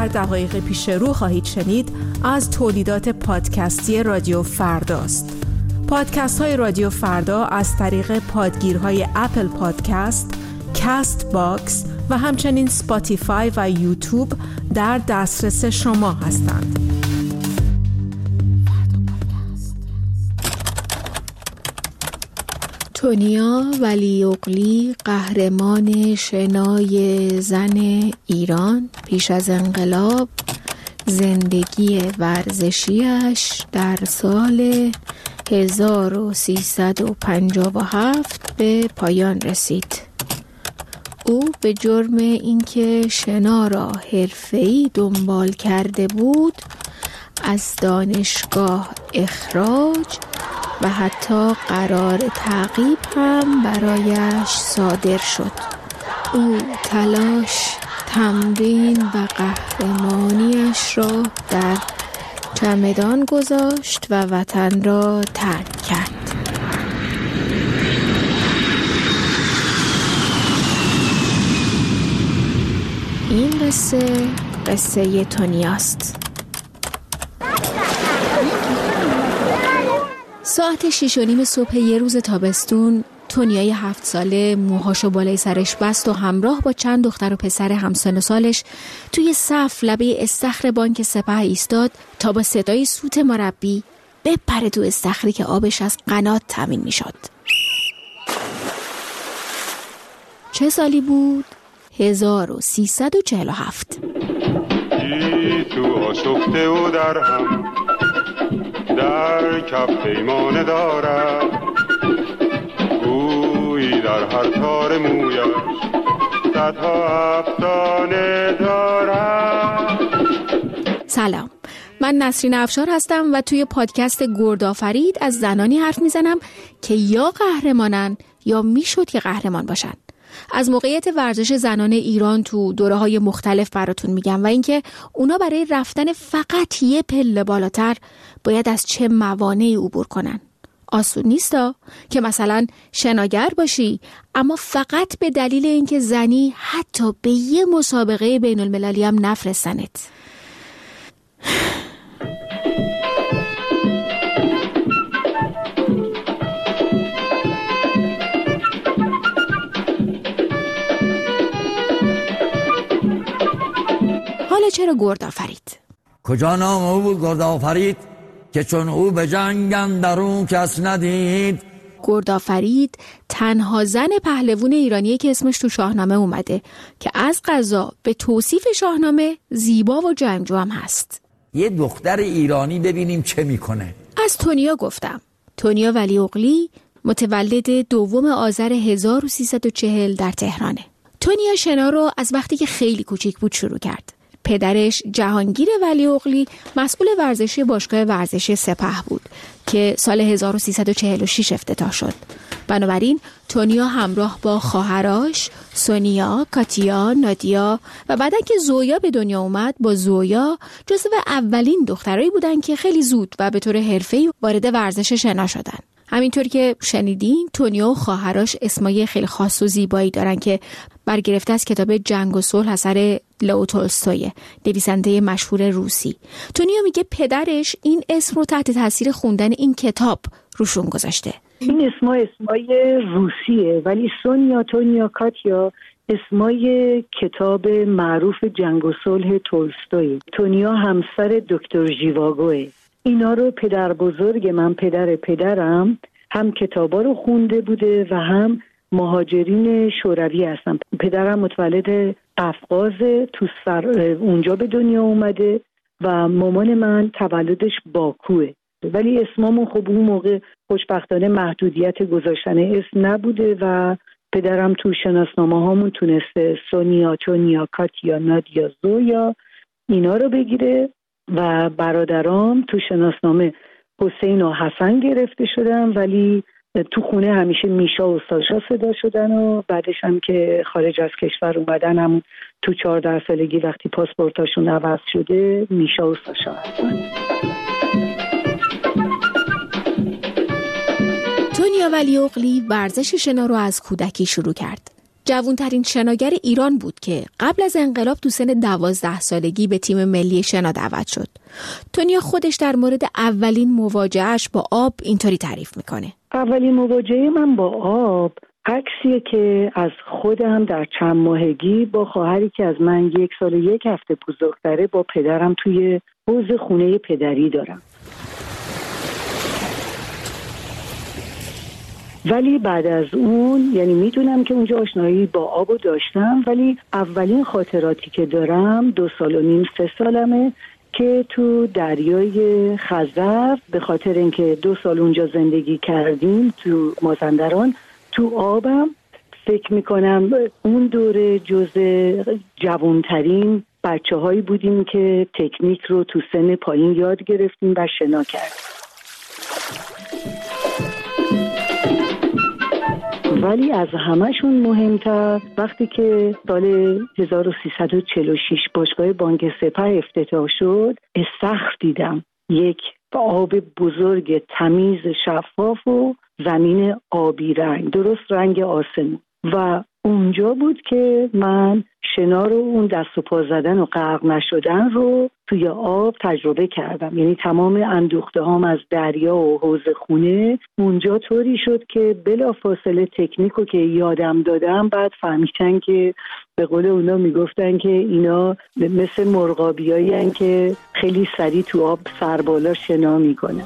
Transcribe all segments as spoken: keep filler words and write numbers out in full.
دقایق پیش رو خواهید شنید از تولیدات پادکستی رادیو فرداست. پادکست های رادیو فردا از طریق پادگیرهای اپل پادکست، کاست باکس و همچنین سپاتیفای و یوتیوب در دسترس شما هستند. تونیا ولیعقلی، قهرمان شنای زن ایران پیش از انقلاب، زندگی ورزشیش در سال هزار و سیصد و پنجاه و هفت به پایان رسید. او به جرم اینکه شنا را حرفه‌ای دنبال کرده بود از دانشگاه اخراج و حتی قرار تعقیب هم برایش صادر شد. او تلاش، تمرین و قهرمانیش را در چمدان گذاشت و وطن را ترک کرد. این قصه قصه تونیاست. ساعت شیش و نیم صبح یه روز تابستون، تونیای هفت ساله موهاشو بالای سرش بست و همراه با چند دختر و پسر همسن و سالش توی صف لبه استخر بانک سپه ایستاد تا با صدای سوت مربی بپره تو استخری که آبش از قنات تامین می شد. چه سالی بود؟ هزار و سیصد و چهل و هفت. تو آشفته و در هم در کف پیمانه دارد، گویی در هر تار مویش صدها افسانه دارد. سلام، من نسرین افشار هستم و توی پادکست گردآفرید از زنانی حرف میزنم که یا قهرمانن یا میشد که قهرمان باشن. از موقعیت ورزش زنان ایران تو دوره‌های مختلف براتون میگم و اینکه اونا برای رفتن فقط یه پله بالاتر باید از چه موانعی عبور کنن. آسون نیستا که مثلا شناگر باشی اما فقط به دلیل اینکه زنی حتی به یه مسابقه بین المللی هم نفرستنت. حالا چرا گردآفرید؟ کجا نام او بود گردآفرید که چون او به جنگ اندرون کس ندید. گردآفرید تنها زن پهلوون ایرانیه که اسمش تو شاهنامه اومده که از قضا به توصیف شاهنامه زیبا و جنگجو هم هست. یه دختر ایرانی ببینیم چه میکنه. از تونیا گفتم. تونیا ولیعقلی متولد دوم آذر هزار و سیصد و چهل در تهرانه. تونیا شنا رو از وقتی که خیلی کوچیک بود شروع کرد. پدرش جهانگیر ولیعقلی مسئول ورزشی باشگاه ورزشی سپه بود که سال هزار و سیصد و چهل و شش افتتاح شد. بنابراین تونیا همراه با خواهراش سونیا، کاتیا، نادیا و بعدن که زویا به دنیا اومد با زویا جزو اولین دخترایی بودن که خیلی زود و به طور حرفه‌ای وارد ورزش شنا شدن. همینطور که شنیدین تونیا و خواهراش اسمای خیلی خاص و زیبایی دارن که برگرفته از کتاب جنگ و صلح اثر لئو تولستوی، نویسنده مشهور روسی. تونیا میگه پدرش این اسم رو تحت تاثیر خوندن این کتاب روشون گذاشته. این اسما اسمای روسیه ولی سونیا، تونیا، کاتیا اسمای کتاب معروف جنگ و صلح تولستوی. تونیا همسر دکتر ژیواگوه. اینا رو پدر بزرگ من، پدر پدرم هم کتابا رو خونده بوده و هم مهاجرین شوروی هستن. پدرم متولد قفقاز تو سر اونجا به دنیا اومده و مامان من تولدش باکوه. ولی اسممون خب اون موقع خوشبختانه محدودیت گذاشتن اسم نبوده و پدرم تو شناسنامه هامون تونسته سونیا، تونیا، کاتیا، نادیا، زویا اینا رو بگیره و برادرام تو شناسنامه حسین و حسن گرفته شدن ولی تو خونه همیشه میشا و ساشا صدا شدن و بعدش هم که خارج از کشور اومدن هم تو چهارده سالگی وقتی پاسپورتاشون عوض شده میشا و ساشا هستن. تونیا ولیعقلی ورزش شنا رو از کودکی شروع کرد. جوانترین شناگر ایران بود که قبل از انقلاب تو سن دوازده سالگی به تیم ملی شنا دعوت شد. تونیا خودش در مورد اولین مواجهش با آب اینطوری تعریف میکنه. اولین مواجهه من با آب عکسیه که از خودم در چند ماهگی با خواهری که از من یک سال و یک هفته بزرگتره با پدرم توی حوض خونه پدری دارم. ولی بعد از اون یعنی میدونم که اونجا آشنایی با آبو داشتم، ولی اولین خاطراتی که دارم دو سال و نیم سه سالمه که تو دریای خزر به خاطر اینکه دو سال اونجا زندگی کردیم تو مازندران تو آبم، فکر میکنم اون دوره جز جوانترین بچه هایی بودیم که تکنیک رو تو سن پایین یاد گرفتیم و شنا کردیم. ولی از همه‌شون مهمتر وقتی که سال هزار و سیصد و چهل و شش باشگاه بانک سپه افتتاح شد، استخر دیدم، یک آب بزرگ تمیز شفاف و زمین آبی رنگ، درست رنگ آسمون، و اونجا بود که من شنا رو، اون دست و پا زدن و غرق نشدن رو توی آب تجربه کردم. یعنی تمام اندوخته هام از دریا و حوض خونه اونجا طوری شد که بلا فاصله تکنیکو که یادم دادم بعد فهمیدن که به قول اونا میگفتن که اینا مثل مرغابیایی هن که خیلی سریع تو آب سربالا شنا میکنه.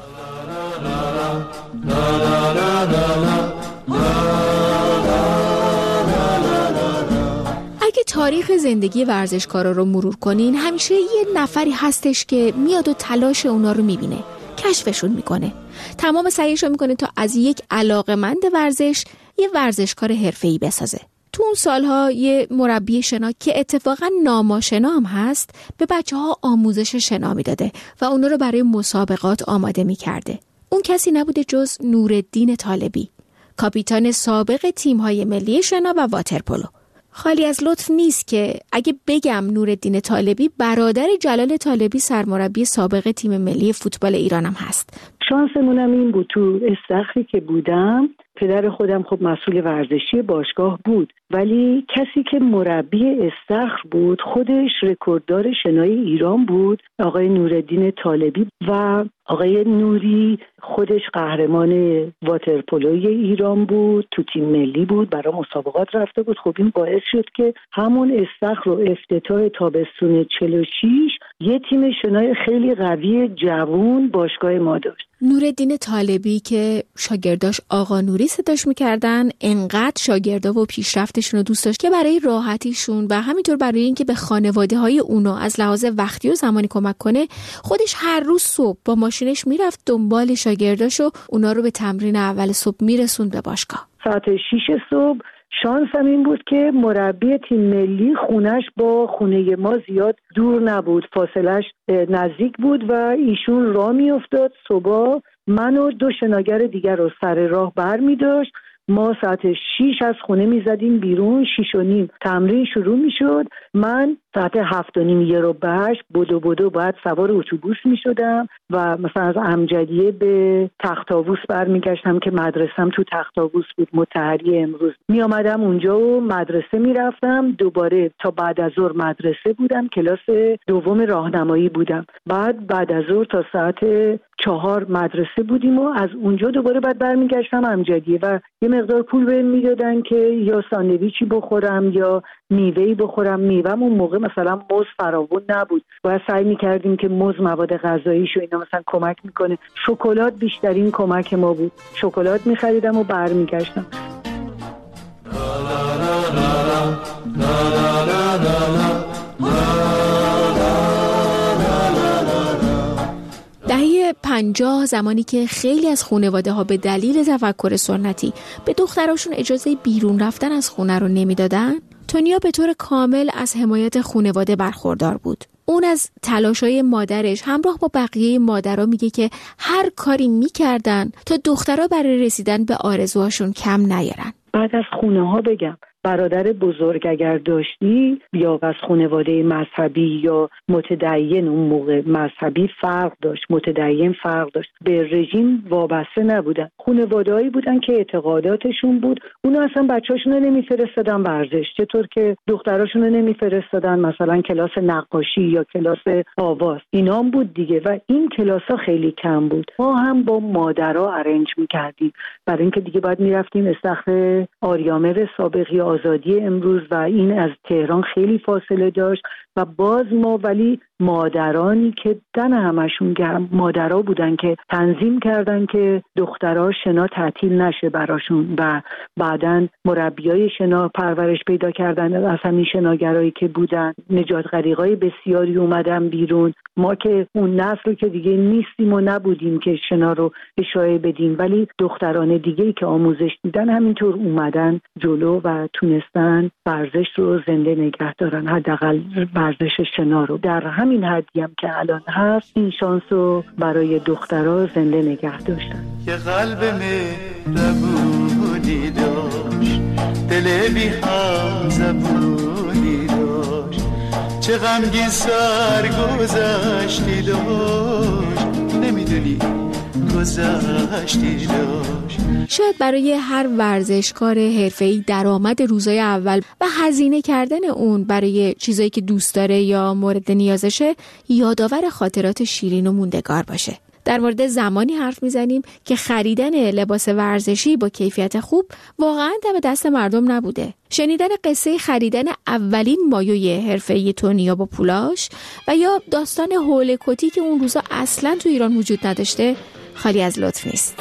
اگه تاریخ زندگی ورزشکارا رو مرور کنین، همیشه یه نفری هستش که میاد و تلاش اونا رو میبینه، کشفشون میکنه، تمام سعیش رو میکنه تا از یک علاقه‌مند ورزش یه ورزشکار حرفه‌ای بسازه. تو اون سالها یه مربی شنا که اتفاقا ناماشنا هم هست به بچه ها آموزش شنا میداده و اونا رو برای مسابقات آماده میکرده. اون کسی نبوده جز نورالدین طالبی، کاپیتان سابق تیم‌های ملی شنا و واترپولو. خالی از لطف نیست که اگه بگم نورالدین طالبی برادر جلال طالبی سرمربی سابق تیم ملی فوتبال ایران هم هست. شانسمونم این بود تو استخری که بودم پدر خودم خب مسئول ورزشی باشگاه بود، ولی کسی که مربی استخر بود خودش رکورددار شنای ایران بود، آقای نورالدین طالبی، و آقای نوری خودش قهرمان واترپولوی ایران بود، تو تیم ملی بود، برای مسابقات رفته بود. خب این باعث شد که همون استخر رو افتتاح تابستون چهل و شش یه تیم شنای خیلی قوی جوون باشگاه ما داشت. نورالدین طالبی که شاگرداش آقا نوری صداش میکردن، انقدر شاگردا و پیشرفتشون رو دوست داشت که برای راحتیشون و همینطور برای اینکه به خانواده های اونا از لحاظ وقتی و زمانی کمک کنه، خودش هر روز صبح با ماشینش میرفت دنبال شاگرداش و اونا رو به تمرین اول صبح میرسوند به باشگاه. ساعت شش صبح شانسم این بود که مربی تیم ملی خونش با خونه ما زیاد دور نبود، فاصلش نزدیک بود و ایشون راه می افتاد صبح من و دو شناگر دیگر رو سر راه بر می داشت. ما ساعت شیش از خونه می زدیم بیرون، شیش و نیم تمرین شروع می شد. من ساعت هفت و نیم یه رو بهش بدو بدو باید سوار اتوبوس می شدم و مثلا از امجدیه به تخت‌آووس برمیگشتم که مدرسم تو تخت‌آووس بود، مطهری امروز. می آمدم اونجا و مدرسه می رفتم، دوباره تا بعد از ظهر مدرسه بودم، کلاس دوم راهنمایی بودم، بعد بعد از ظهر تا ساعت چهار مدرسه بودیم و از اونجا دوباره بعد برمیگشتم امجدیه و یه مقدار پول بهم میدادن که یا ساندویچی بخورم یا میوه‌ای بخورم. میوه‌م اون موقع مثلا موز فراوون نبود، باید سعی میکردیم که موز مواد غذاییشو اینا مثلا کمک میکنه. شکلات بیشترین کمک ما بود، شکلات میخریدم و برمیگشتم. دهه پنجاه، زمانی که خیلی از خانواده ها به دلیل تفکر سنتی به دختراشون اجازه بیرون رفتن از خونه رو نمیدادن، تونیا به طور کامل از حمایت خانواده برخوردار بود. اون از تلاشای مادرش همراه با بقیه مادرها میگه که هر کاری میکردن تا دخترها برای رسیدن به آرزوهاشون کم نیارن. بعد از خونه ها بگم برادر بزرگ اگر داشتی یا از خانواده مذهبی یا متدین، اون موقع مذهبی فرق داشت، متدین فرق داشت، به رژیم وابسته نبودن. خانواده‌ای بودن که اعتقاداتشون بود، اونا اصلا بچه‌هاشون رو نمیفرستادن ورزش، چطور که دختراشون رو نمیفرستادن مثلا کلاس نقاشی یا کلاس آواز، اینا هم بود دیگه. و این کلاس‌ها خیلی کم بود. ما هم با مادرها ارنج می‌کردیم برای اینکه دیگه باید می‌رفتیم استخر آریامر سابقی آزادی امروز و این از تهران خیلی فاصله داشت و باز ما ولی مادرانی که دن همشون گرم مادرها بودن که تنظیم کردن که دخترها شنا تعطیل نشه براشون و بعدن مربیای شنا پرورش پیدا کردن از همین شناگرایی که بودن. نجات غریقای بسیاری اومدن بیرون. ما که اون نسل که دیگه نیستیم و نبودیم که شنا رو اشاره بدیم، ولی دختران دیگه‌ای که آموزش دیدن همینطور اومدن جلو و تونستن ورزش رو زنده نگه دارن، حداقل ورزش شنا رو. در همین حدی هم که الان هست این شانس رو برای دخترها زنده نگه داشتن. یه قلب مهربونی داشت، دل بی هم زبونی داشت، چه غمگین سرگذشتی داشت، نمیدونی گذشتی داشت. شاید برای هر ورزشکار حرفه‌ای درآمد روزای اول و هزینه کردن اون برای چیزایی که دوست داره یا مورد نیازشه یادآور خاطرات شیرین و موندگار باشه. در مورد زمانی حرف میزنیم که خریدن لباس ورزشی با کیفیت خوب واقعاً دم دست مردم نبوده. شنیدن قصه خریدن اولین مایوی حرفه‌ای تونیا با پولاش و یا داستان حوله کتی که اون روزا اصلاً تو ایران وجود نداشته خالی از لطف نیست.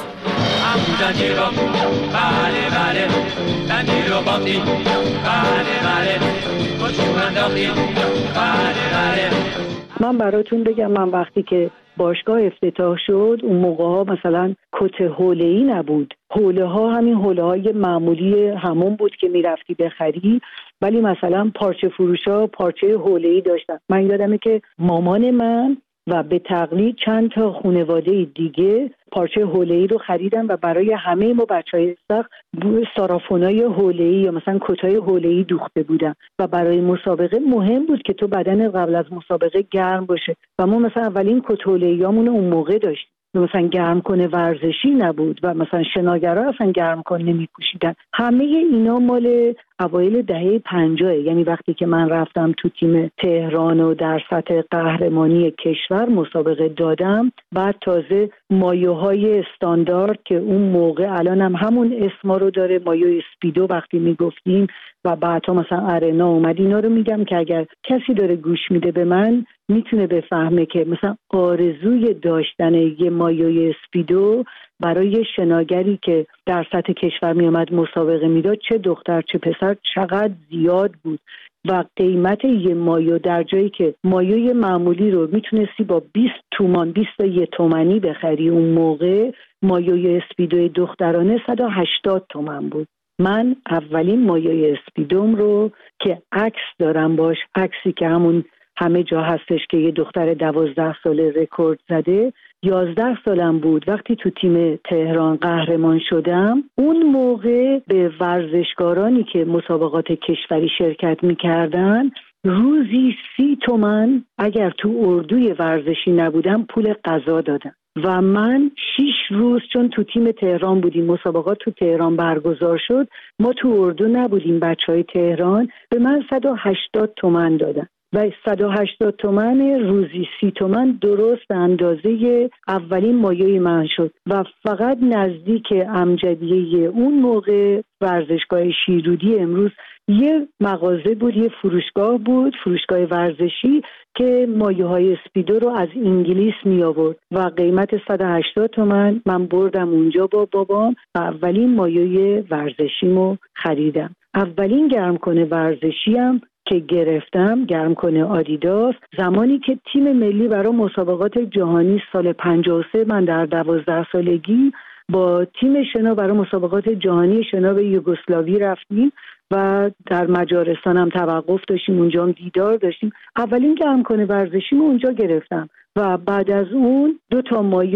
من براتون بگم، من وقتی که باشگاه افتتاح شد اون موقع ها مثلا کت حوله‌ای نبود، حوله ها همین حوله های معمولی همون بود که میرفتی بخری، ولی مثلا پارچه فروش ها پارچه حوله‌ای داشتن. من یادمه که مامان من و به تقلید چند تا خانواده دیگه پارچه حوله‌ای رو خریدن و برای همه ما بچهای سخت سارافونای حوله‌ای یا مثلا کتای حوله‌ای دوخته بودن و برای مسابقه مهم بود که تو بدن قبل از مسابقه گرم باشه و ما مثلا اولین کت حوله‌ایامون اون موقع داشتیم. مثلا گرم کنه ورزشی نبود و مثلا شناگرها اصلا گرم کنه نمی پوشیدن. همه اینا مال اوایل دهه پنجاه، یعنی وقتی که من رفتم تو تیم تهران و در سطح قهرمانی کشور مسابقه دادم، بعد تازه مایوهای استاندارد که اون موقع الان هم همون اسما رو داره، مایو اسپیدو وقتی میگفتیم و بعدها مثلا ارنا اومد، اینا رو میگم که اگر کسی داره گوش میده به من میتونه بفهمه که مثلا آرزوی داشتن یه مایوی اسپیدو برای شناگری که در سطح کشور می آمد مسابقه میداد، چه دختر چه پسر، چقدر زیاد بود و قیمت یه مایو در جایی که مایوی معمولی رو میتونستی با بیست تومان بیست و یک تومانی بخری، اون موقع مایوی اسپیدوی دخترانه صد و هشتاد تومن بود. من اولین مایوی اسپیدوم رو که عکس دارم باش، عکسی که همون همه جا هستش که یه دختر دوازده ساله رکورد زده، یازده سالم بود وقتی تو تیم تهران قهرمان شدم. اون موقع به ورزشکارانی که مسابقات کشوری شرکت میکردن روزی سی تومن اگر تو اردوی ورزشی نبودم پول غذا دادن و من شیش روز، چون تو تیم تهران بودیم مسابقات تو تهران برگزار شد، ما تو اردو نبودیم بچهای تهران، به من صد و هشتاد تومن دادن و صد و هشتاد تومن روزی سی تومن درست اندازه اولین مایوی من شد و فقط نزدیک امجدیه اون موقع ورزشگاه شیرودی امروز یه مغازه بود، یه فروشگاه بود، فروشگاه ورزشی که مایوهای اسپیدو رو از انگلیس می آورد و قیمت صد و هشتاد تومن من بردم اونجا با بابام و اولین مایوی ورزشیمو خریدم. اولین گرم کنه ورزشیم که گرفتم گرم کنه آدیداس، زمانی که تیم ملی برای مسابقات جهانی سال پنجاه و سه من در دوازده سالگی با تیم شنا برای مسابقات جهانی شنا به یوگسلاوی رفتیم و در مجارستان هم توقف داشتیم، اونجا هم دیدار داشتیم. اولین گرم کنه ورزشیمو اونجا گرفتم و بعد از اون دو تا مایو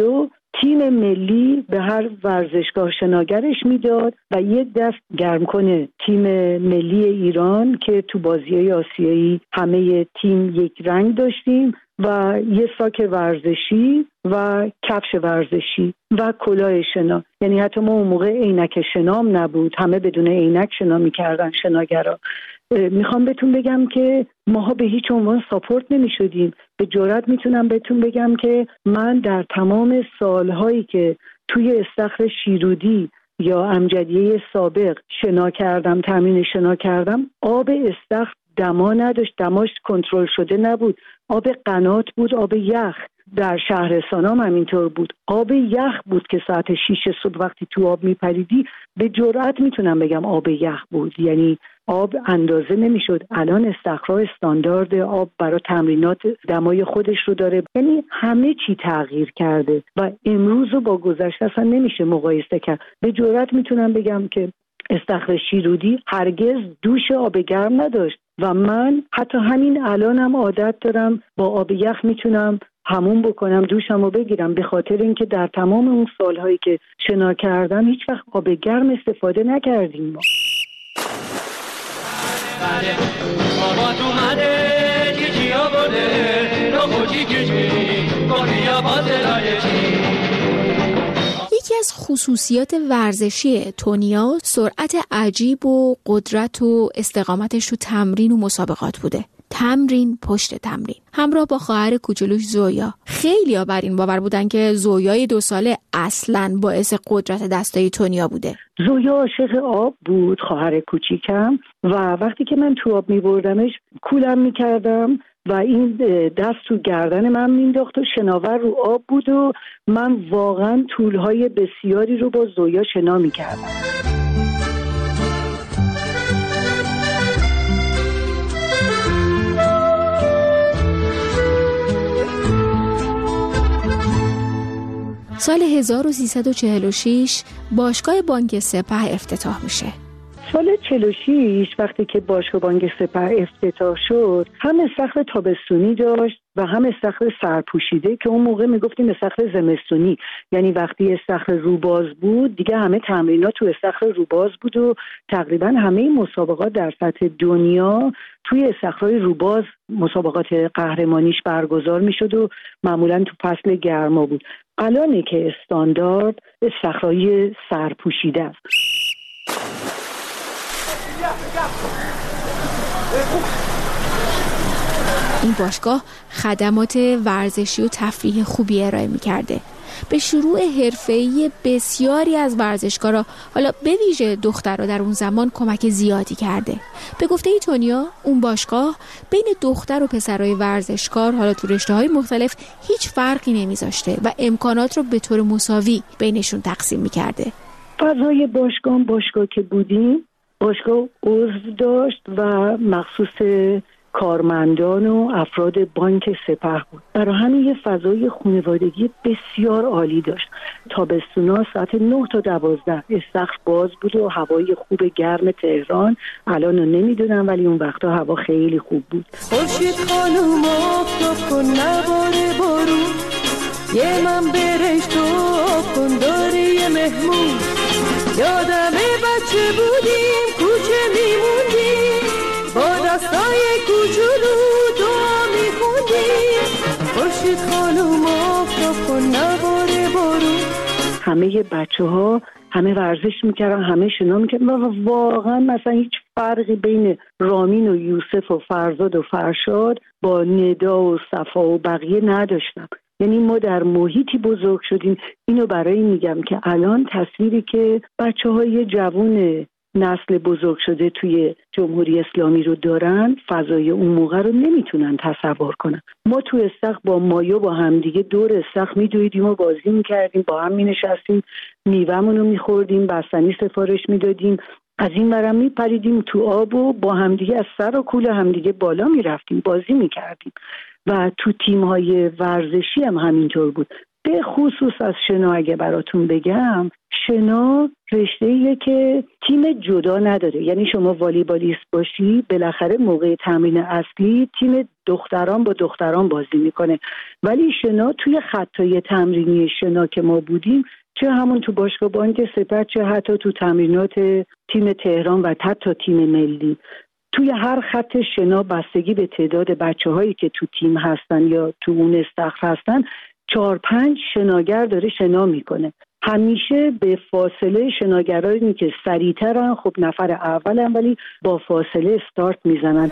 تیم ملی به هر ورزشگاه شناگرش میداد و یک دست گرم کنه تیم ملی ایران که تو بازی‌های آسیایی همه تیم یک رنگ داشتیم و یه ساک ورزشی و کفش ورزشی و کلاه شنا. یعنی حتی ما اون موقع عینک شنام نبود، همه بدون عینک شنا میکردن شناگرا. میخوام بهتون بگم که ماها به هیچ عنوان ساپورت نمیشدیم. به جرئت میتونم بهتون بگم که من در تمام سالهایی که توی استخر شیرودی یا امجدیه سابق شنا کردم، تمرین شنا کردم، آب استخر دما نداشت، دماش کنترل شده نبود، آب قنات بود، آب یخ. در شهرستانام همینطور بود، آب یخ بود که ساعت شیش صبح وقتی تو آب میپریدی به جرئت میتونم بگم آب یخ بود. یعنی آب اندازه نمیشد. الان استخرها استاندارد آب برای تمرینات دمای خودش رو داره. یعنی همه چی تغییر کرده و امروز رو با گذشته اصلا نمیشه مقایسه کرد. به جرئت میتونم بگم که استخر شیرودی هرگز دوش آب گرم نداشت و من حتی همین الانم عادت دارم با آب یخ میتونم همون بکنم، دوشم رو بگیرم، به خاطر اینکه در تمام اون سالهایی که شنا کردم هیچ وقت آب گرم استفاده نکردیم ما. بابا تو مده چی آورده رو خوشی کشمی باریا بازلای چی. یکی از خصوصیات ورزشی تونیا سرعت عجیب و قدرت و استقامتش تو تمرین و مسابقات بوده. تمرین پشت تمرین، همراه با خواهر کوچولوش زویا. خیلی‌ها بر این باور بودن که زویای دو ساله اصلاً باعث قدرت دستای تونیا بوده. زویا عاشق آب بود، خواهر کوچیکم، و وقتی که من تو آب می‌بردمش کولم می‌کردم و این دست تو گردن من مینداخت و شناور رو آب بود و من واقعاً طول‌های بسیاری رو با زویا شنا می‌کردم. سال هزار و سیصد و چهل و شش باشگاه بانک سپه افتتاح میشه. سال چهل و شش وقتی که باشگاه بانک سپه افتتاح شد، هم استخر تابستونی داشت و هم استخر سرپوشیده که اون موقع میگفتیم استخر زمستونی. یعنی وقتی استخر روباز بود دیگه همه تمرینات تو استخر روباز بود و تقریبا همه مسابقات در سطح دنیا توی استخرهای روباز مسابقات قهرمانیش برگزار میشد و معمولا تو فصل گرما بود. الانه که استاندارد استخرهای سرپوشیده است. این باشگاه خدمات ورزشی و تفریحی خوبی ارائه می‌کرده. به شروع حرفه‌ای بسیاری از ورزشکارا، حالا به ویژه دخترها، در اون زمان کمک زیادی کرده. به گفته تونیا، اون باشگاه بین دختر و پسرای ورزشکار، حالا تو رشته‌های مختلف، هیچ فرقی نمیذاشته و امکانات رو به طور مساوی بینشون تقسیم می‌کرده. فضای باشگاه باشگاه که بودیم، باشگاه عضو داشت و مخصوص کارمندان و افراد بانک سپه بود. برای همین یه فضای خانوادگی بسیار عالی داشت. تابستونا ساعت نه تا دوازده استخر باز بود و هوای خوب گرم تهران، الان رو نمیدونم ولی اون وقتا هوا خیلی خوب بود. خورشید خانوم آفتاب کن نباره بارون، یه من برش تو آب کن داری یه مهمون. یادمه بچه بودیم کوچه میموندیم، با دستای کوچولو دعا میخوندیم. خورشید خانوم آفتاب کن نباره بارون. همه بچه ها همه ورزش میکردن، همه شنا میکردن و واقعا مثلا هیچ فرقی بین رامین و یوسف و فرزاد و فرشاد با ندا و صفا و بقیه نداشتم. یعنی ما در محیطی بزرگ شدیم. اینو برای میگم که الان تصویری که بچه های جوون نسل بزرگ شده توی جمهوری اسلامی رو دارن، فضای اون موقع رو نمیتونن تصور کنن. ما تو استخر با مایو با همدیگه دور استخر میدویدیم و بازی میکردیم، با هم مینشستیم، میوه‌مون رو میخوردیم، بستنی سفارش میدادیم، از این ورم میپریدیم تو آب و با همدیگه از سر و کول همدیگه بالا میرفتیم، بازی میکردیم. و تو تیم‌های ورزشی هم همینطور بود. به خصوص از شنا اگه براتون بگم، شنا رشته‌ایه که تیم جدا نداره. یعنی شما والیبالیست باشی، بالاخره موقع تمرین اصلی تیم دختران با دختران بازی میکنه، ولی شنا توی خطای تمرینی شنا که ما بودیم، چه همون تو باشگاه بانک سپر، چه حتی تو تمرینات تیم تهران و حتی تیم ملی، توی هر خط شنا بستگی به تعداد بچه‌هایی که تو تیم هستن یا تو اون استخر هستن، چهار پنج شناگر داره شنا میکنه. همیشه به فاصله شناگرایی که سریعترن، خب نفر اولن، ولی با فاصله استارت میزنن.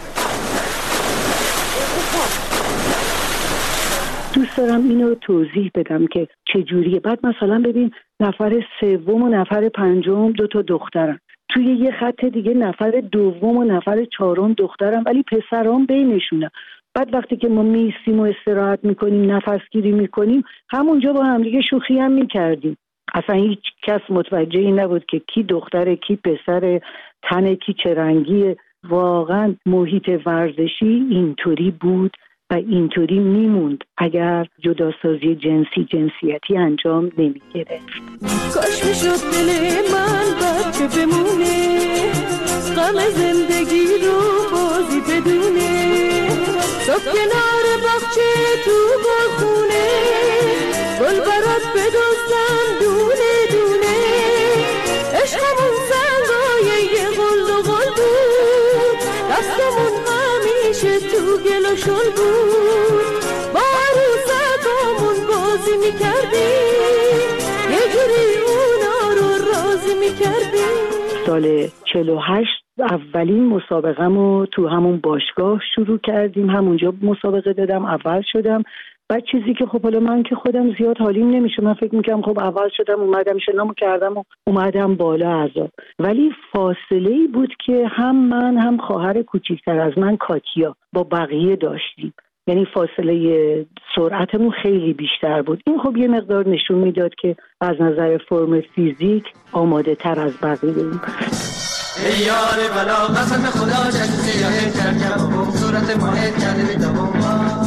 دوست دارم اینو توضیح بدم که چجوریه. بعد مثلا ببین نفر سوم و نفر پنجم دو تا دخترن، توی یه خط دیگه نفر دوم و نفر چهارم دخترن، ولی پسران بینشونه. بعد وقتی که ما میستیم و استراحت میکنیم، نفس گیری میکنیم، همونجا با هم دیگه شوخی هم میکردیم. اصلا هیچ کس متوجه این نبود که کی دختره کی پسره، تن کی چه رنگیه. واقعا محیط ورزشی اینطوری بود و اینطوری میموند اگر جداسازی جنسی جنسیتی انجام نمیگرفت. کاش میشد دل من بچه بمونه، غم زندگی رو بازی بدونه، صبح کنار باغچه تو گلخونه، گل برات بدوستم دونه دونه، عشقمون زنگای یه غل و غل بود، دستمون همیشه تو گل و شل بود، با عروسکامون بازی میکردیم، یه جوری اونا رو راضی میکردیم. سال چهل و هشت اولین مسابقه‌مو تو همون باشگاه شروع کردیم، همونجا مسابقه دادم، اول شدم. بعد چیزی که خب حالا من که خودم زیاد حالیم نمیشه، من فکر میکنم خب اول شدم، اومدم شنامو کردم و اومدم بالا عذاب. ولی فاصله‌ای بود که هم من هم خواهر کوچیکتر از من کاتیا با بقیه داشتیم، یعنی فاصله سرعتمون خیلی بیشتر بود. این خب یه مقدار نشون میداد که از نظر فرم فیزیک آماده تر از بقیه بودیم. ای یار بلا قسم خدا چشم سیاهت کردم و صورت ماهت کرده دوم.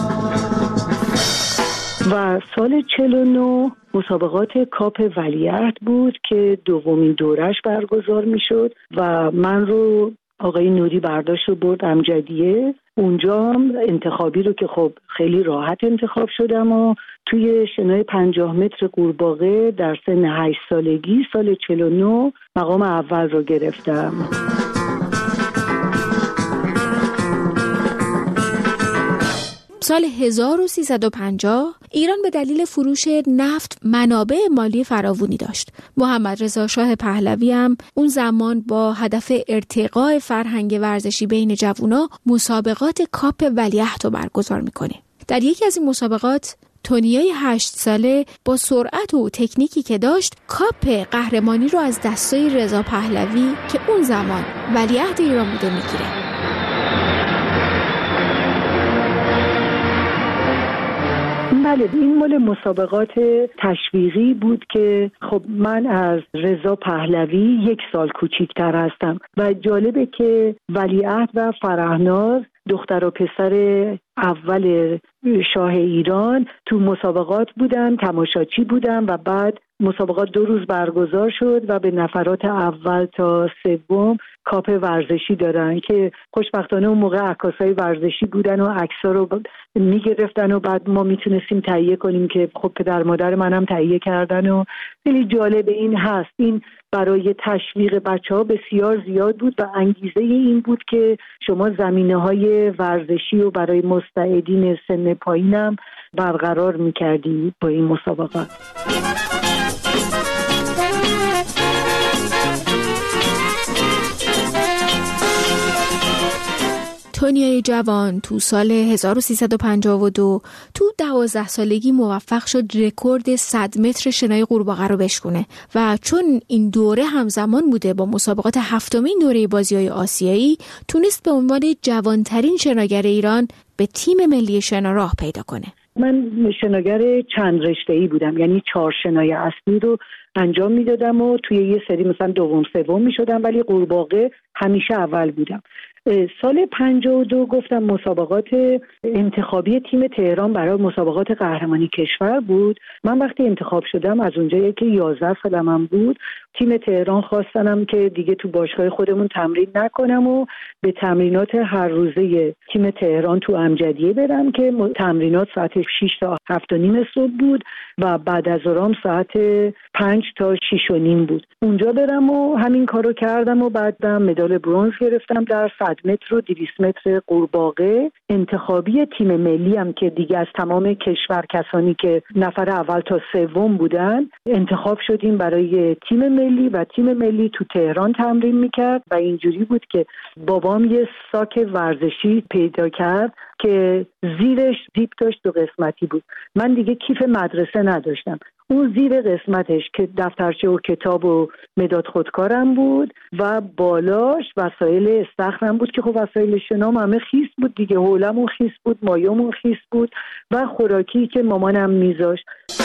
و سال چهل و نه مسابقات کاپ ولیعهد بود که دومین دورش برگزار میشد و من رو آقای نوری برداشت و برد امجدیه. اونجا انتخابی رو که خب خیلی راحت انتخاب شدم و توی شنای پنجاه متر قورباغه در سن هشت سالگی سال چهل و نه مقام اول رو گرفتم. سال هزار و سیصد و پنجاه ایران به دلیل فروش نفت منابع مالی فراوانی داشت. محمد رضا شاه پهلوی هم اون زمان با هدف ارتقاء فرهنگ ورزشی بین جوونا مسابقات کاپ ولیعهد رو برگزار میکنه. در یکی از این مسابقات تونیای هشت ساله با سرعت و تکنیکی که داشت کاپ قهرمانی رو از دستای رضا پهلوی که اون زمان ولیعهد ایران بوده میگیره. بله، این مال مسابقات تشویقی بود که خب من از رضا پهلوی یک سال کوچیکتر هستم و جالبه که ولیعهد و فرهناز دختر و پسر اول شاه ایران تو مسابقات بودن، تماشاچی بودن و بعد مسابقات دو روز برگزار شد و به نفرات اول تا سوم کاپ ورزشی دارن که خوشبختانه اون موقع عکاسای ورزشی بودن و عکس‌ها رو میگرفتن و بعد ما میتونستیم تهیه کنیم که خب پدر مادر منم تهیه کردن و خیلی جالب این هست. این برای تشویق بچه‌ها بسیار زیاد بود و انگیزه این بود که شما زمینه‌های ورزشی رو برای مستعدین سن پایینم برقرار می‌کردی با این مسابقات. تونیای جوان تو سال هزار و سیصد و پنجاه و دو تو دوازده سالگی موفق شد رکورد صد متر شنای قورباغه رو بشکنه و چون این دوره همزمان بوده با مسابقات هفتمین دوره بازی‌های آسیایی، تونست به عنوان جوانترین شناگر ایران به تیم ملی شنا راه پیدا کنه. من شناگر چند رشته‌ای بودم، یعنی چهار شنای اصلی رو انجام میدادم و توی یه سری مثلا دوم سوم میشدم، ولی قورباغه همیشه اول بودم. سال پنجاه و دو گفتم مسابقات انتخابی تیم تهران برای مسابقات قهرمانی کشور بود. من وقتی انتخاب شدم از اونجایی که یازده سالم بود، تیم تهران خواستنم که دیگه تو باشگاه خودمون تمرین نکنم و به تمرینات هر روزه تیم تهران تو امجدیه برم که تمرینات ساعت شش تا هفت و نیم صبح بود و بعد از ظهر ساعت پنج تا شش و نیم بود. اونجا برم و همین کارو کردم و بعدم مدال برنز گرفتم در صد متر و دویست متر قورباغه. انتخابی تیم ملی هم که دیگه از تمام کشور کسانی که نفر اول تا سوم بودن انتخاب شدیم برای تیم ملی و تیم ملی تو تهران تمرین میکرد و اینجوری بود که بابام یه ساک ورزشی پیدا کرد که زیرش زیپ داشت، دو قسمتی بود. من دیگه کیف مدرسه نداشتم. اون زیر قسمتش که دفترچه و کتاب و مداد خودکارم بود و بالاش وسایل استخرم بود که خب وسایل شنام همه خیس بود دیگه، حولمون خیس بود، مایمون خیس بود و خوراکی که مامانم میذاشت.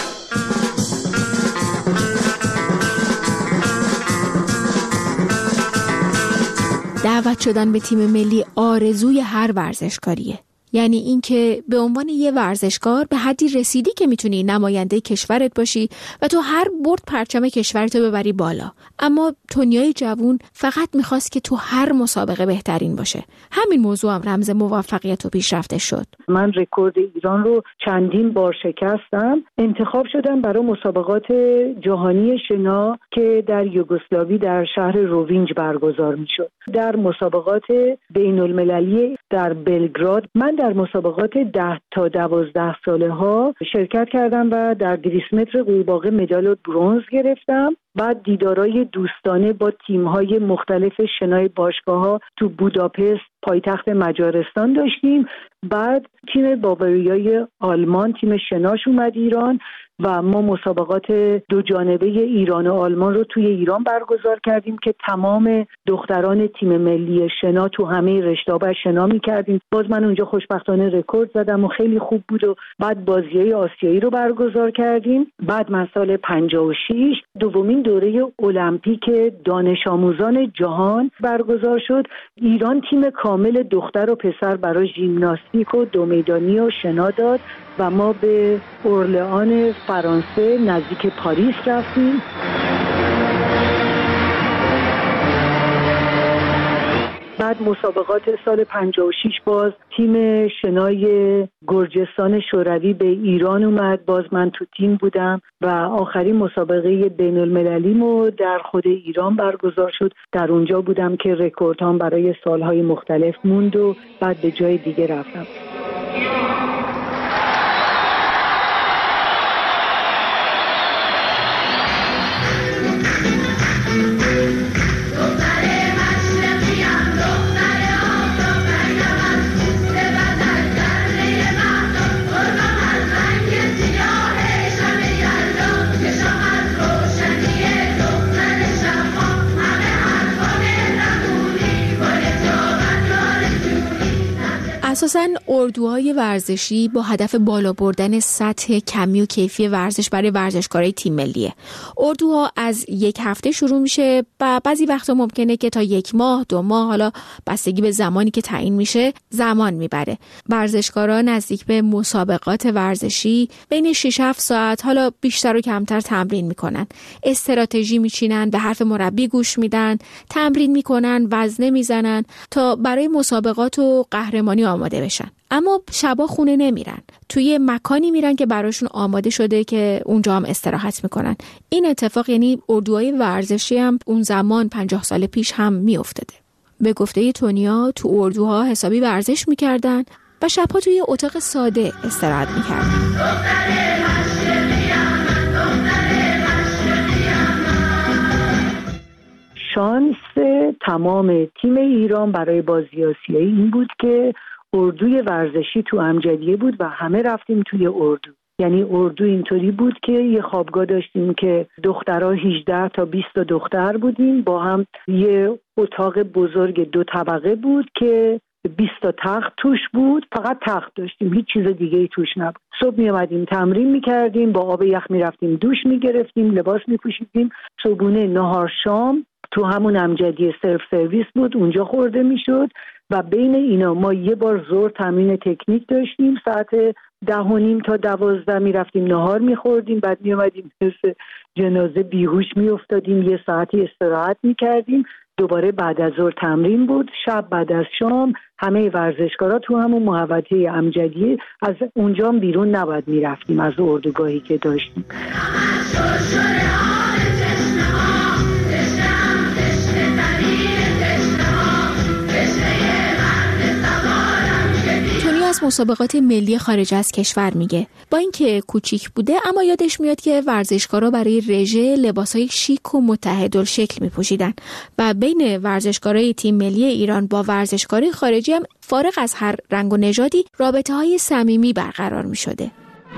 دعوت شدن به تیم ملی آرزوی هر ورزشکاریه. یعنی این که به عنوان یه ورزشکار به حدی رسیدی که میتونی نماینده کشورت باشی و تو هر برد پرچم کشورتو ببری بالا. اما تونیای جوون فقط میخواست که تو هر مسابقه بهترین باشه. همین موضوع هم رمز موفقیت و پیشرفت شد. من رکورد ایران رو چندین بار شکستم. انتخاب شدم برای مسابقات جهانی شنا که در یوگسلاوی در شهر روینج برگزار میشد. در مسابقات بین المللی در بلگراد من در مسابقات ده تا دوازده ساله ها شرکت کردم و در دویست متر قورباغه مدال برنز گرفتم. بعد دیدارای دوستانه با تیم‌های مختلف شنای باشگاه‌ها تو بوداپست پایتخت مجارستان داشتیم. بعد تیم باواریای آلمان تیم شناش اومد ایران و ما مسابقات دو جانبه ایران و آلمان رو توی ایران برگزار کردیم که تمام دختران تیم ملی شنا تو همه رشته‌ها شنا می‌کردیم. باز من اونجا خوشبختانه رکورد زدم و خیلی خوب بود و بعد بازی‌های آسیایی رو برگزار کردیم. بعد من سال پنجاه و شش دومین دوره المپیک دانش آموزان جهان برگزار شد. ایران تیم کامل دختر و پسر برای ژیمناستیک و دو میدانی و شنا داد و ما به اورلئان فرانسه نزدیک پاریس رفتیم. بعد مسابقات سال پنجاه و شش باز تیم شنای گرجستان شوروی به ایران اومد. باز من تو تیم بودم و آخرین مسابقه بین المللی مو در خود ایران برگزار شد. در اونجا بودم که رکوردهام برای سالهای مختلف موند و بعد به جای دیگه رفتم. اساساً اردوهای ورزشی با هدف بالا بردن سطح کمی و کیفی ورزش برای ورزشکارای تیم ملیه. اردوها از یک هفته شروع میشه و بعضی وقتا ممکنه که تا یک ماه، دو ماه، حالا بستگی به زمانی که تعیین میشه زمان میبره. ورزشکارا نزدیک به مسابقات ورزشی بین شش هفت ساعت، حالا بیشتر و کمتر تمرین میکنن. استراتژی میچینن، به حرف مربی گوش میدن، تمرین میکنن، وزنه میزنن تا برای مسابقات و قهرمانی آماده بشن. اما شبا خونه نمیرن، توی مکانی میرن که براشون آماده شده که اونجا هم استراحت میکنن. این اتفاق یعنی اردوهای ورزشی هم اون زمان پنجاه سال پیش هم میافتاده. به گفته تونیا تو اردوها حسابی ورزش میکردن و شبها توی اتاق ساده استراحت میکردن. شانس تمام تیم ایران برای بازی آسیایی این بود که اردوی ورزشی تو امجدیه بود و همه رفتیم توی اردو. یعنی اردو اینطوری بود که یه خوابگاه داشتیم که دخترها هجده تا بیست تا دختر بودیم، با هم یه اتاق بزرگ دو طبقه بود که بیست تا تخت توش بود. فقط تخت داشتیم، هیچ چیز دیگه ای توش نبود. صبح می اومدیم تمرین می کردیم، با آب یخ می رفتیم دوش می گرفتیم، لباس می پوشیدیم. صبحونه، نهار، شام تو همون امجدی سلف سرویس بود، اونجا خورده میشد و بین اینا ما یه بار ظهر تمرین تکنیک داشتیم، ساعت ده و نیم تا دوازده میرفتیم نهار میخوردیم، بعد میومدیم مثل جنازه بیهوش میافتادیم، یه ساعتی استراحت میکردیم، دوباره بعد از ظهر تمرین بود، شب بعد از شام همه ورزشکارا تو همون محوطه امجدی، از اونجا بیرون نباید میرفتیم از اردوگاهی که داشتیم. از مسابقات ملی خارج از کشور میگه با اینکه کوچیک بوده اما یادش میاد که ورزشکارا برای رژه لباسای شیک و متحدالشکل میپوشیدن و بین ورزشکارای تیم ملی ایران با ورزشکارای خارجی هم فارغ از هر رنگ و نژادی رابطه‌های صمیمی برقرار میشده.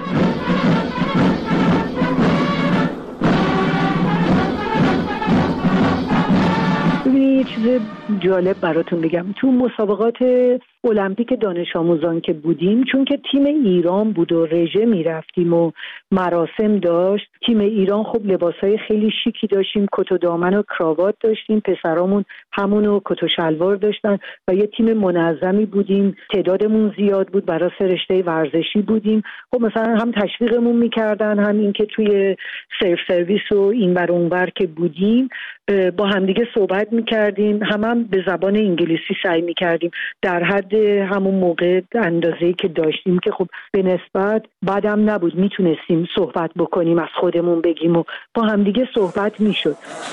یه چیز جالب براتون بگم، تو مسابقات المپیک دانش آموزان که بودیم، چون که تیم ایران بود و رژه میرفتیم و مراسم داشت، تیم ایران خب لباسای خیلی شیکی داشتیم، کت و دامن و کراوات داشتیم، پسرامون همونو کت و شلوار داشتن و یه تیم منظمی بودیم، تعدادمون زیاد بود، برای سه رشته ورزشی بودیم. خب مثلا هم تشویقمون میکردن، هم این که توی سلف سرویس و اینور اونور که بودیم با همدیگه صحبت میکردیم، هم هم به زبان انگلیسی سعی میکردیم در حد همون موقع اندازه‌ای که داشتیم که خب به نسبت بعدم نبود، میتونستیم صحبت بکنیم، از خودمون بگیم و با همدیگه صحبت میشد.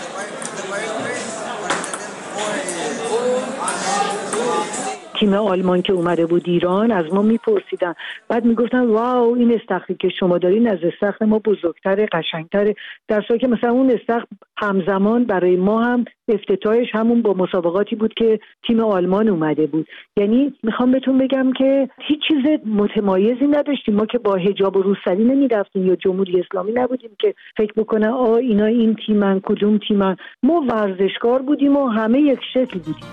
تیم آلمان که اومده بود ایران از ما میپرسیدن، بعد میگفتن واو این استخری که شما دارین از استخر ما بزرگتره، قشنگتره، در صورتی که مثلا اون استخر همزمان برای ما هم افتتاحش همون با مسابقاتی بود که تیم آلمان اومده بود. یعنی میخوام بهتون بگم که هیچ چیز متمایزی نداشتیم، ما که با حجاب و روسری نمیرفتیم یا جمهوری اسلامی نبودیم که فکر بکنن آ اینا این تیمن کدوم تیمن، ما ورزشکار بودیم و همه یک شکل بودیم.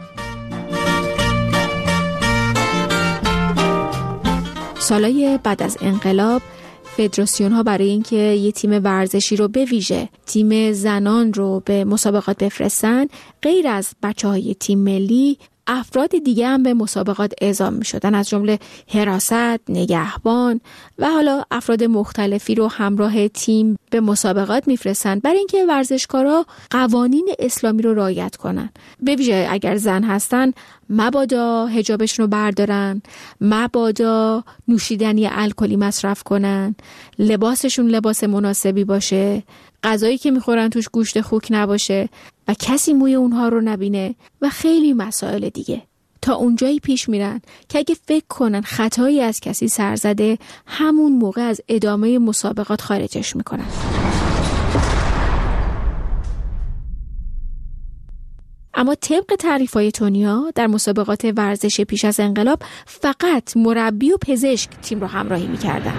سالهای بعد از انقلاب فدراسیون ها برای اینکه یه تیم ورزشی رو به ویژه تیم زنان رو به مسابقات بفرستن، غیر از بچه‌های تیم ملی افراد دیگه هم به مسابقات اعزام می شدن، از جمله حراست، نگهبان و حالا افراد مختلفی رو همراه تیم به مسابقات می فرستن برای اینکه ورزشکارا قوانین اسلامی رو رعایت کنن. به ویژه اگر زن هستن مبادا حجابشون رو بردارن، مبادا نوشیدنی الکلی مصرف کنن، لباسشون لباس مناسبی باشه، غذایی که میخورن توش گوشت خوک نباشه و کسی موی اونها رو نبینه و خیلی مسائل دیگه. تا اونجایی پیش میرن که اگه فکر کنن خطایی از کسی سر زده، همون موقع از ادامه مسابقات خارجش میکنن. اما طبق تعریف‌های تونیا در مسابقات ورزش پیش از انقلاب فقط مربی و پزشک تیم رو همراهی میکردن.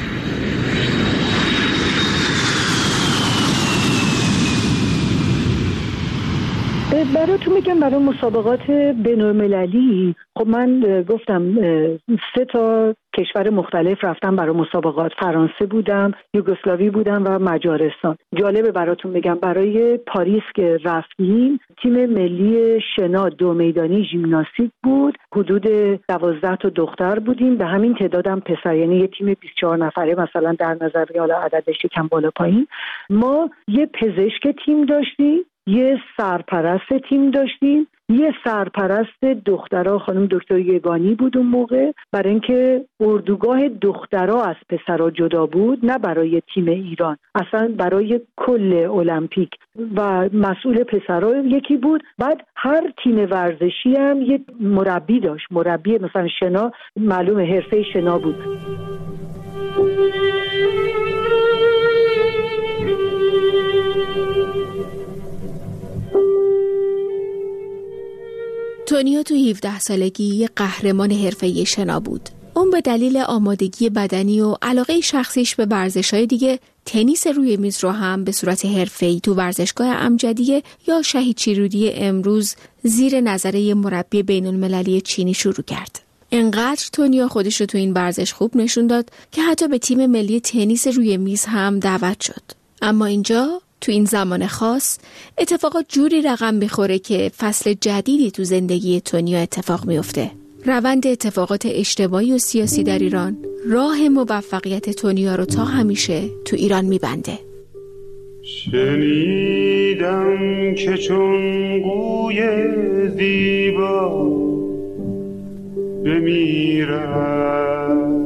براتون میگم برای مسابقات بین‌المللی، خب من گفتم سه تا کشور مختلف رفتم برای مسابقات، فرانسه بودم، یوگسلاوی بودم و مجارستان. جالبه براتون بگم برای پاریس که رفتیم تیم ملی شنا دو میدانی ژیمناستیک بود، حدود دوازده تا دختر بودیم، به همین تعدادم پسر، یعنی یه تیم بیست و چهار نفره مثلا در نظر حالا عددش کم بالا پایین. ما یه پزشک تیم داشتیم، یه سرپرست تیم داشتیم، یه سرپرست دخترها خانم دکتر یگانی بود اون موقع، برای اینکه اردوگاه دخترها از پسرها جدا بود، نه برای تیم ایران، اصلا برای کل المپیک، و مسئول پسرها یکی بود. بعد هر تیم ورزشی هم یه مربی داشت، مربی مثلا شنا معلوم حرفه شنا بود. تونیا تو هفده سالگی یه قهرمان حرفه‌ای شنا بود. اون به دلیل آمادگی بدنی و علاقه شخصیش به ورزش‌های دیگه تنیس روی میز رو هم به صورت حرفه‌ای تو ورزشگاه امجدیه یا شهید شیرودی امروز زیر نظره مربی بین‌المللی چینی شروع کرد. انقدر تونیا خودش رو تو این ورزش خوب نشون داد که حتی به تیم ملی تنیس روی میز هم دعوت شد. اما اینجا تو این زمان خاص اتفاقات جوری رقم بخوره که فصل جدیدی تو زندگی تونیا اتفاق میفته. روند اتفاقات اجتماعی و سیاسی در ایران راه موفقیت تونیا رو تا همیشه تو ایران میبنده. شنیدم که چون گوی زیبا بمیرد،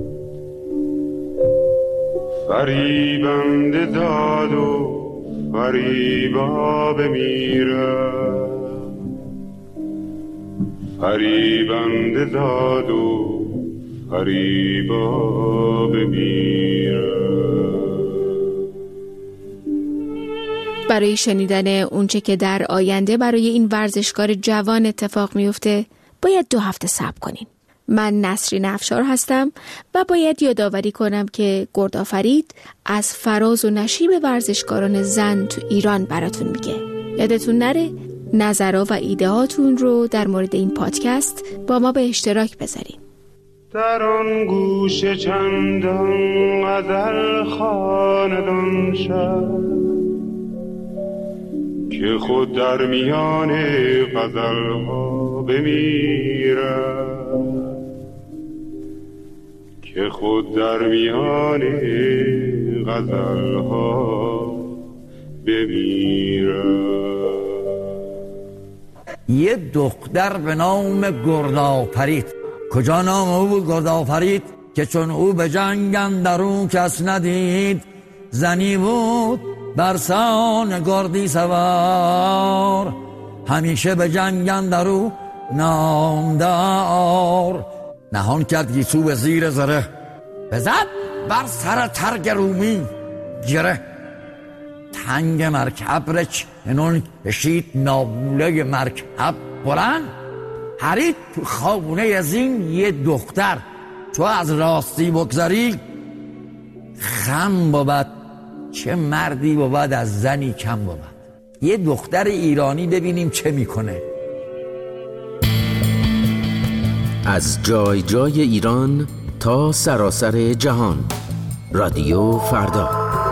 فریبنده داد و فریبا بمیرد، فریبنده داد و فریبا بمیرد. برای شنیدن اونچه که در آینده برای این ورزشکار جوان اتفاق میفته باید دو هفته صبر کنین. من نسرین افشار هستم و باید یادآوری کنم که گردآفرید از فراز و نشیب ورزشکاران زن تو ایران براتون میگه. یادتون نره نظرها و ایدهاتون رو در مورد این پادکست با ما به اشتراک بذارین. در آن گوش چندان غزل خواندان شد که خود در میان غزل ها بمیرد، که خود در میان غزل ها بمیرد. یه دختر به نام گردآفرید. کجا نام او بود گردآفرید؟ که چون او به جنگ اندرون کس ندید، زنی بود برسان گردی سوار، همیشه به جنگ اندرون نامدار. نهان کرد گیسو به زیر زره، بزد بر سر ترگ رومی گره. تنگ مرکب رچ هنون کشید نابوله مرکب بلند، هرید تو خانه زین یه دختر. تو از راستی بگذاری خم بود، چه مردی بود از زنی کم بود. یه دختر ایرانی ببینیم چه میکنه. از جای جای ایران تا سراسر جهان، رادیو فردا.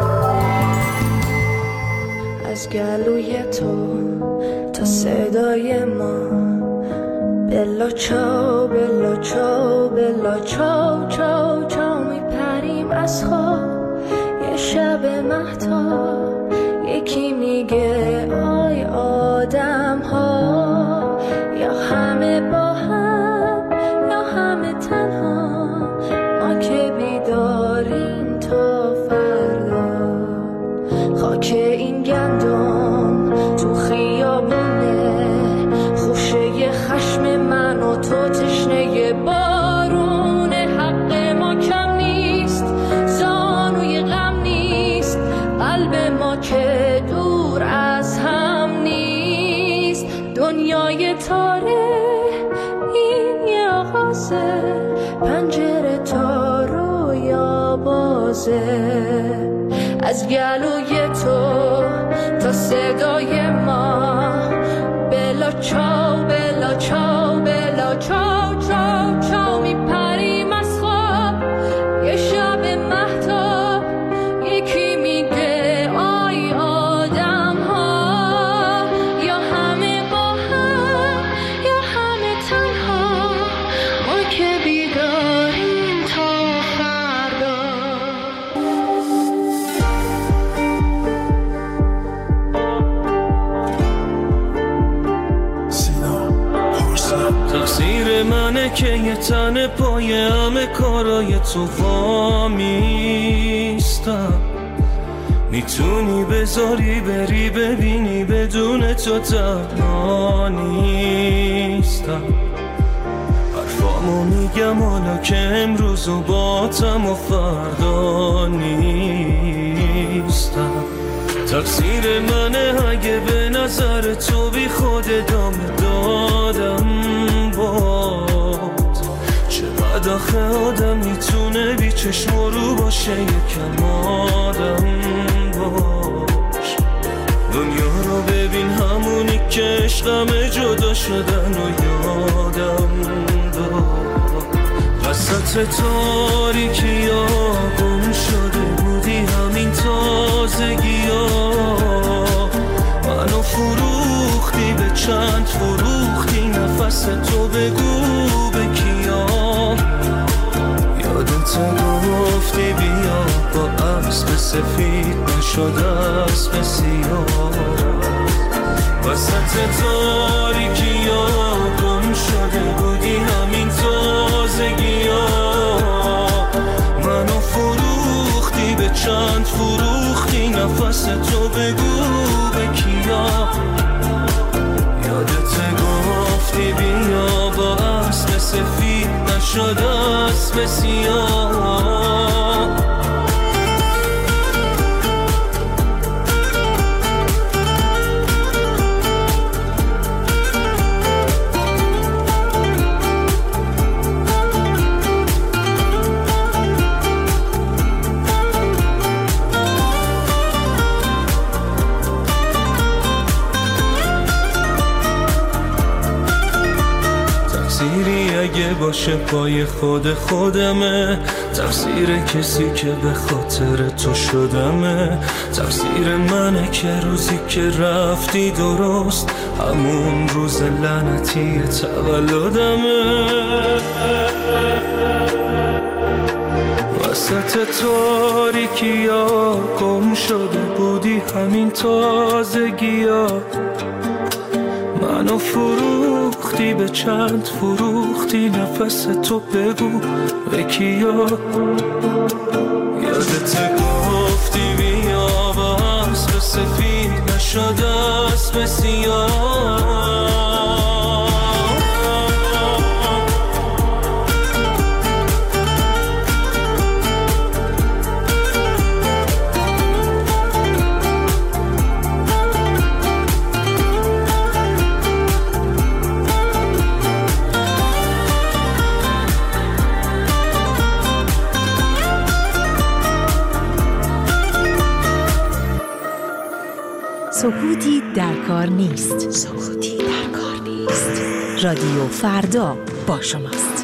از گلوی تو تا صدای ما، بلا چاو بلا چاو بلا چاو چاو چاو میپریم از خواب. یه شب مهتاب یکی میگه آی آدم ها، یا همه با هم یا همه تنها، ما که بیداریم تا فردا. خاک این گندم تو خیابونه، خوشه خشم من و تو تشنه بارونه. حق ما کم نیست، زانوی غم نیست، قلب ما که دور از هم نیست. دنیای تاره این یه آغازه، پنجره تا رویا بازه. از گلوی تو تا صدای ما، بلا چاو بلا چاو بلا چاو چاو چاو میپریم از خواب. یه شب مهتاب یکی میگه آی آدم ها، یا همه با هم یا همه تنها، ما که بیداریم تا فردا. تقصیر منه که یه تن پای همه کارای تو وامیستم. میتونی بذاری بری ببینی بدون تو تنها نیستم. حرفامو میگم حالا که امروز و باتم و فردا نیستم. تقصیر منه اگه به نظر تو بی خود ادامه دادم باد. چقدر آخه آدم میتونه بی چشم رو باشه یکم آدم باش. دنیا رو ببین همونی که عشقم جدا شدن و یادم داد. وسط تاریکی ها گم شده بودی همین تازگی ها. نفس تو بگو به کیا. یادت گفتی بیا با اسب سفید نشد اسب سیاه. وسط تاریکی ها گم شده بودی همین تازگی ها. منو فروختی به چند فروختی نفس تو بگو به کیا. یادت گفتی بیا با اسب سفید نشد اسب سیاه. اگه باشه پای خود خودمه، تقصیر کسی که به خاطر تو شدمه. تقصیر منه که روزی که رفتی درست همون روز لعنتی تولدمه. وسط تاریکی ها گم شده بودی همین تازگی ها. منو فروختی به چند فروختی نفس تو بگو به کیا. یادت گفتی بیا با اسب سفید نشد اسب سیاه. سکوتی در کار نیست. سکوتی در کار نیست. رادیو فردا با شماست.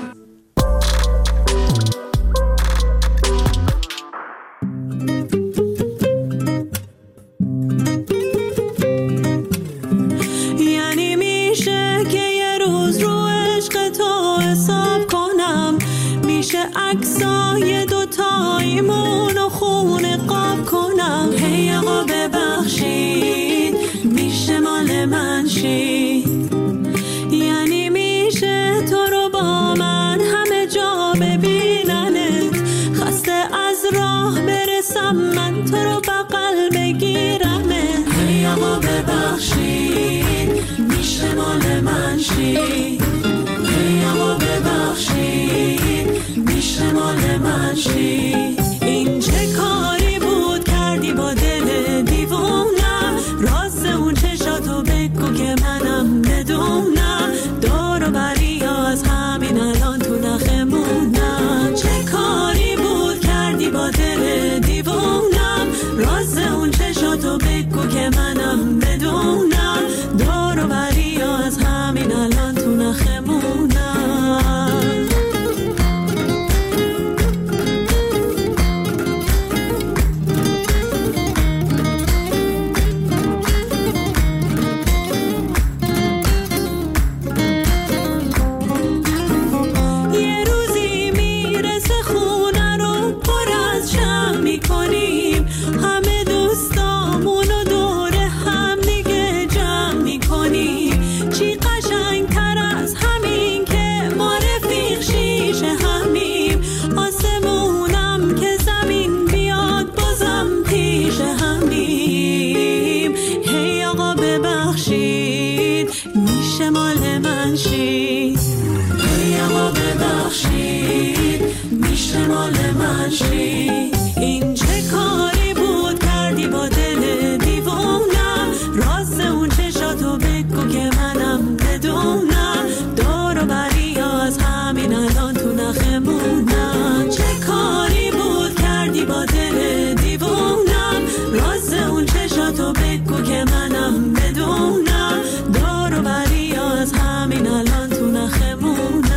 یعنی میشه که یه روز رو عشق تو حساب کنم، میشه عکسای دوتاییمون و خونه قاب کنم. هی آقا ببخشید میشه مال من شید. یعنی میشه تو رو با من همه جا ببیننت، خسته از راه برسم من تو رو بغل بگیرمت. هی آقا ببخشید میشه مال من شید. هی آقا ببخشید میشه مال من شید. این چه کاری بود کردی با دل دیوونم، راز اون چشاتو بگو که منم بدونم. دور و بری از همین الان تو نخمونم. چه کاری بود کردی با دل دیوونم، راز اون چشاتو بگو که منم بدونم. دور و بری از همین الان تو نخمونم. این چه کاری بود کردی با دل دیوونم، راز اون چشاتو بگو که منم بدونم. دور و بری از همین الان تو نخمونم. چه کاری بود کردی با دل دیوونم، راز اون چشاتو بگو که منم بدونم. دور و بری از همین الان تو نخمونم.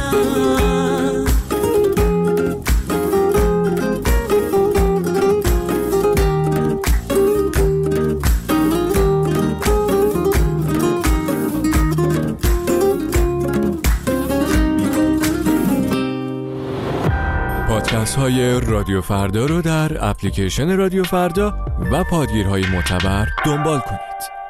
پادکست های رادیو فردا رو در اپلیکیشن رادیو فردا و پادگیرهای معتبر دنبال کنید.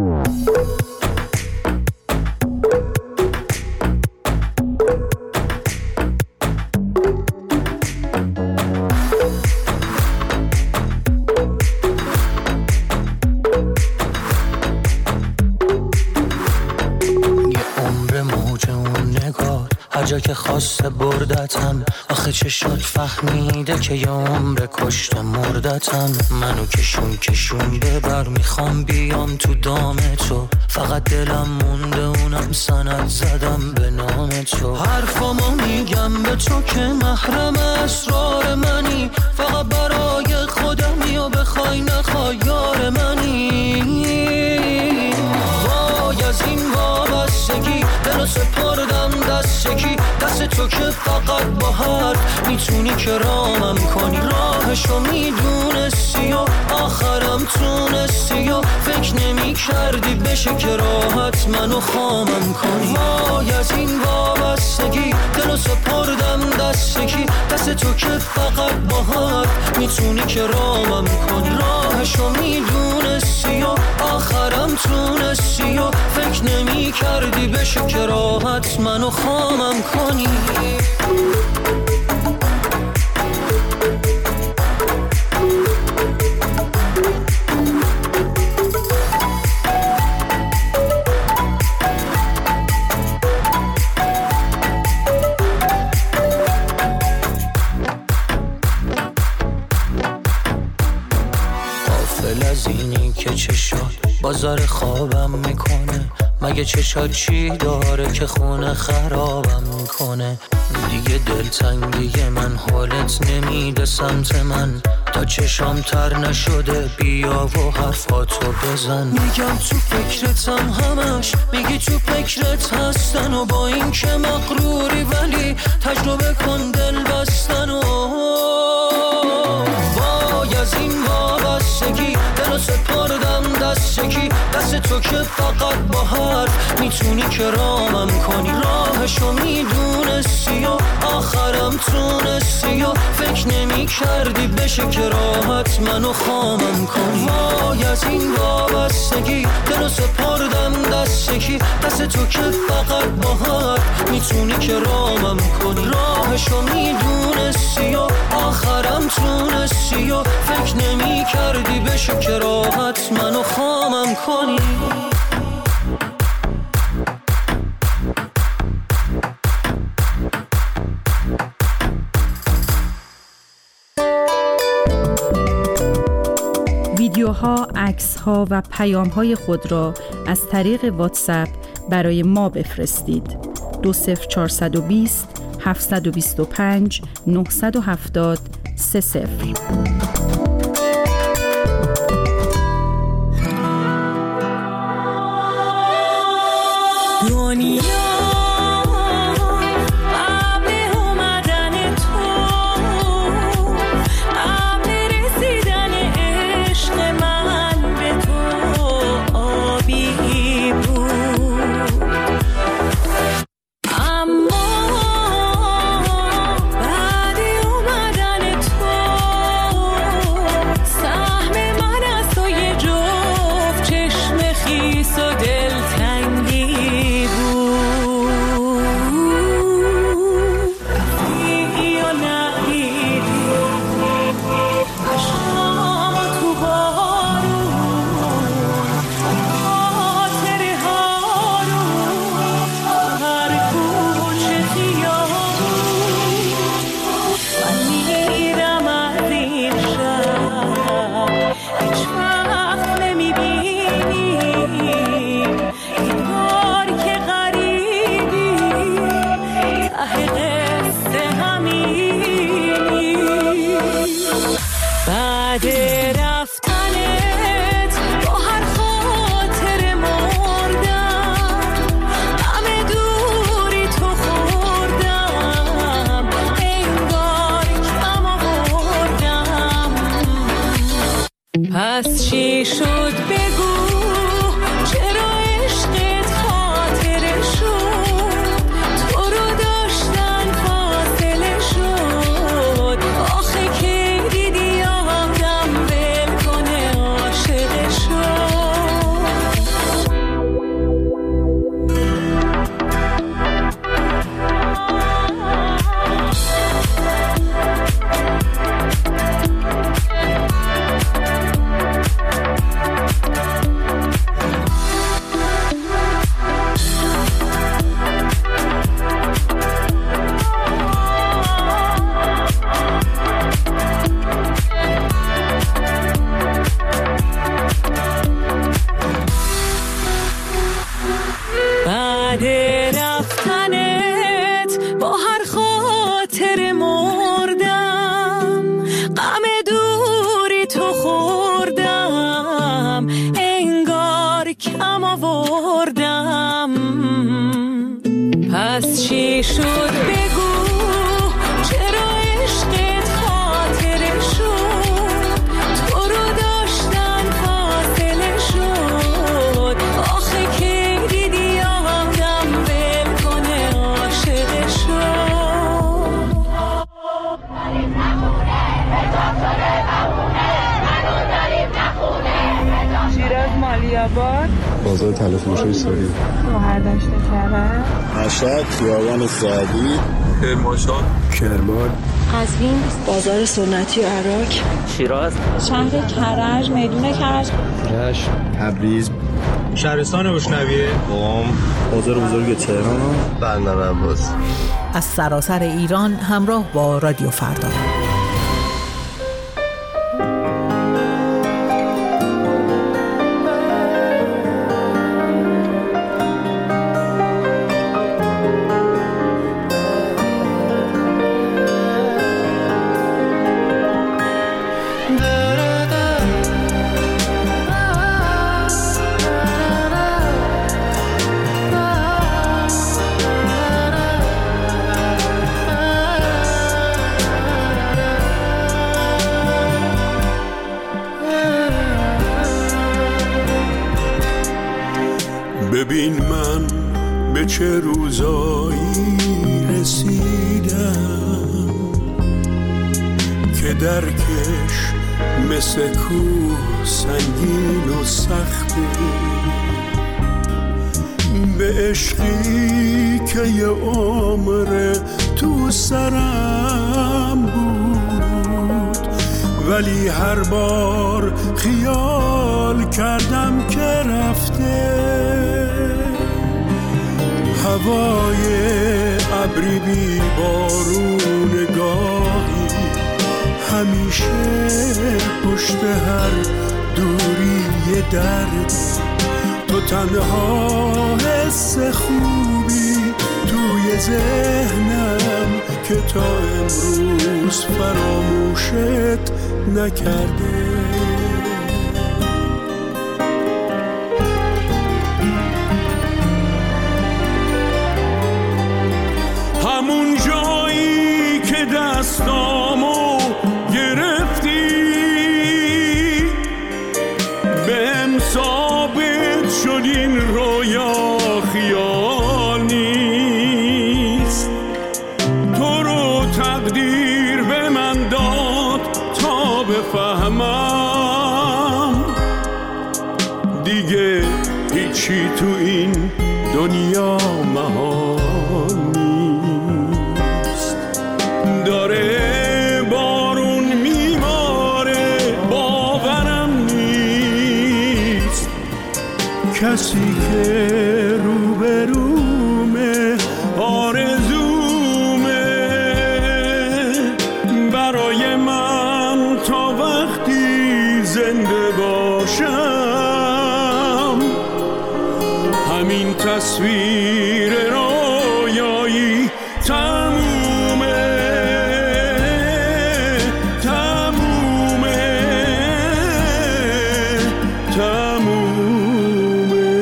جا که خواسته بردتم، آخه چه شد فهمیده که یه عمر کشته مردتم. منو کشون کشون ببر، میخوام بیام تو دام تو، فقط دلم مونده اونم سند زدم به نام تو. حرفامو میگم به تو که محرم اسرار منی، فقط برای خودمی و بخوای نخوای یار منی. وای از این وابستگی دلو سپردم دستگی، دست تو که فقط با حرف میتونی که رامم کنی. راهشو میدونستی و آخرم تونستی و فکر نمی کردی بشه که راحت منو خامم کنی. وای از این وابستگی دلو سپردم دستگی، دست تو که فقط با حرف میتونی که رامم کنی. راهشو میدونستی و آخرم تونستی و فکر نمی کردی بشه که راحت منو خامم کنی. غافل از اینی که چه شد بازار خوابم میکنه، مگه چشات چی داره که خونه خرابم میکنه. دیگه دلتنگی من حالت نمیده سمت من، تا چشام تر نشده بیا و حرفاتو بزن. میگم تو فکرتم همش، میگی تو فکرت هستن و با این که مغروری ولی تجربه کن دل بستن. و وای از این وابستگی دلو سپردم دستگی، دست تو که فقط با حرف میتونی که رامم کنی. راهشو میدونستی و آخرم تونستی و فکر نمی کردی بشه که راحت منو خامم کنی. وای از این وابستگی دلو سپردم دستگی، دست تو که فقط با حرف میتونی که رامم کنی. راهشو میدونستی و آخرم تونستی و فکر نمی کردی بشه که راحت منو خامم کنی. ویدیوها، عکس‌ها و پیام‌های خود را از طریق واتساپ برای ما بفرستید. دو صفر چهارصد و بیست هفتصد و بیست و پنج نهصد و هفتاد سه صفر. دنیا پس چی شد بگو، چرا عشقت خاطره شد، تو رو داشتن فاصله شد. دلم انگار کم آوردم. پس چی شد بگو، چرا عشقت خاطره شد؟ تو رو داشتن فاصله شد. آخه که دیدی آدم ول کنه عاشق شد. داریم نخونه حجاب شده بمونه، هنوز داریم نخونه. شیراز مالیاباد، بازار تلفروشی ساری، شوهرداشت کرد، مشهد خیابان سعدی، کرمانشاه، کرمان، قزوین، بازار سنتی و عراق، شیراز، شهر کرج، میدون کرج، رشت، تبریز، شهرستان بشنویه، قم، بازار بزرگ تهران، بندر عباس. از سراسر ایران همراه با رادیو فردا. ببین من به چه روزایی رسیدم که درکش مثل کوه سنگین و سخته، به عشقی که یه عمر تو سرم بود، ولی هر بار خیال کردم که رفته. هوای ابری بی بارون گاهی همیشه پشت هر دوری یه درد. تو تنها حس خوبی توی ذهنم که تا امروز فراموشت نکرده. همون جایی که دستامو گرفتی بهم ثابت شد این رویا خیال نیست. تو رو تقدیر به من داد تا بفهمم دیگه هیچی تو این دنیا محال نیست. داره بارون میباره باورم نیست، کسی که روبرومه آرزومه برای من تا وقتی زنده باشم. همین تصویر رویایی تمومه تمومه تمومه.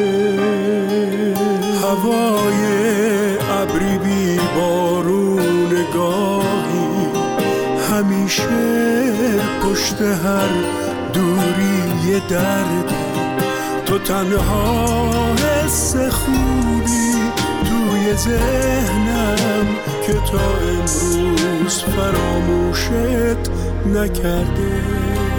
هوای ابری بی بارون گاهی همیشه پشت هر دوری یه درد. تو تنها حس خوبی توی ذهنم که تا امروز فراموشت نکرده.